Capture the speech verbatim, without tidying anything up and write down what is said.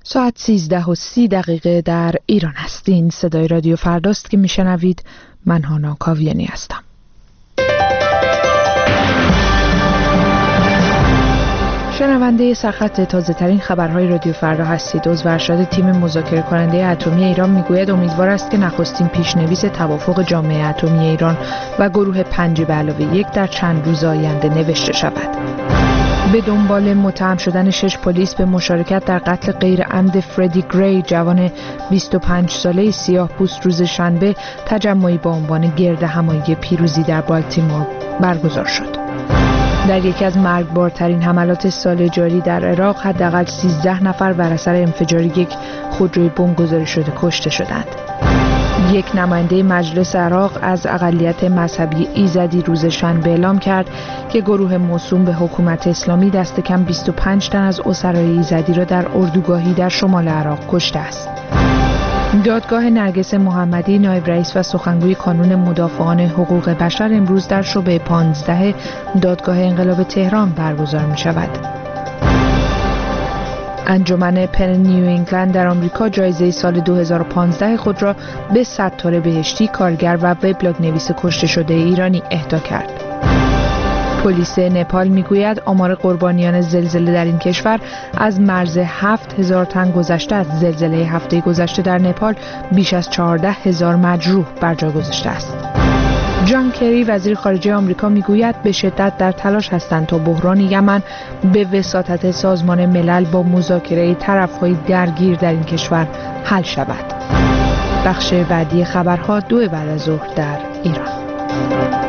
ساعت سیزده و سی دقیقه در ایران هستین. صدای رادیو فرداست که میشنوید. من هانا کاویانی هستم. شنونده سرخط تازه ترین خبرهای رادیو فردا هستید. عضو ارشد تیم مذاکره کننده اتمی ایران میگوید امیدوار است که نخستین پیشنویس توافق جامعه اتمی ایران و گروه پنج به علاوه یک در چند روز آینده نوشته شود. به دنبال متهم شدن شش پلیس به مشارکت در قتل غیر عمد فردی گری، جوان بیست و پنج ساله سیاه‌پوست، روز شنبه تجمعی با عنوان گرد همایی پیروزی در بالتیمور برگزار شد. در یکی از مرگبارترین حملات سال جاری در عراق حداقل سیزده نفر بر اثر انفجار یک خودروی بمب گذاری شده کشته شدند. یک نماینده مجلس عراق از اقلیت مذهبی ایزدی روز شنبه اعلام کرد که گروه موسوم به حکومت اسلامی دست کم بیست و پنج تن از اسرای ایزدی را در اردوگاهی در شمال عراق کشته است. دادگاه نرگس محمدی، نایب رئیس و سخنگوی کانون مدافعان حقوق بشر، امروز در شعبه پانزده دادگاه انقلاب تهران برگزار می شود. انجمن پن نیو انگلند در آمریکا جایزه سال دو هزار و پانزده خود را به ستاره بهشتی، کارگر و وبلاگ نویس کشته شده ایرانی اهدا کرد. پلیس نپال میگوید آمار قربانیان زلزله در این کشور از مرز هفت هزار تن گذشته. از زلزله هفته گذشته در نپال بیش از چهارده هزار مجروح بر جا گذاشته است. جان کری وزیر خارجه آمریکا میگوید به شدت در تلاش هستند تا بحران یمن به وساطت سازمان ملل با مذاکره طرف‌های درگیر در این کشور حل شود. بخش بعدی خبرها دو بعد از ظهر در ایران.